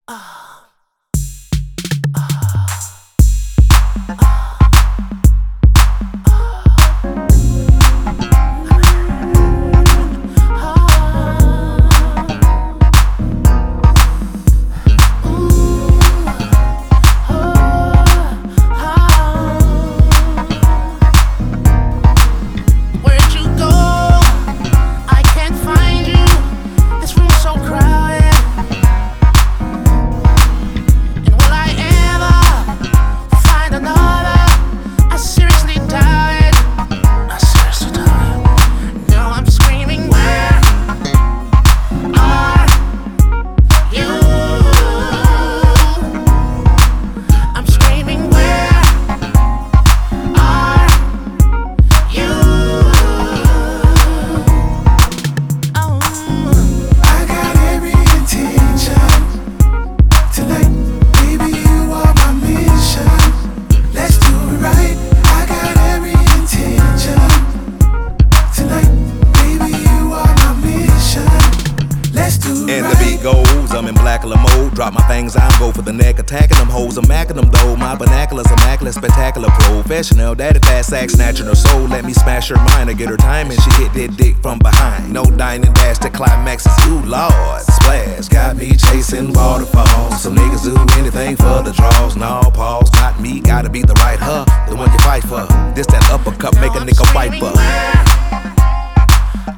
And the beat goes, I'm in blackula mode. Drop my things, I go for the neck. Attacking them hoes, I'm macking them though. My binoculars, immaculate, spectacular, professional. Daddy fast sack, snatching her soul. Let me smash her mind, I get her time, and she hit that dick from behind. No dining dash, the climax is ooh lord. Splash, got me chasing waterfalls. Some niggas do anything for the draws. No pause, not me, gotta be the right her, the one you fight for. This that uppercut, make a nigga wiper.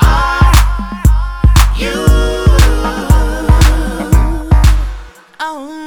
Oh.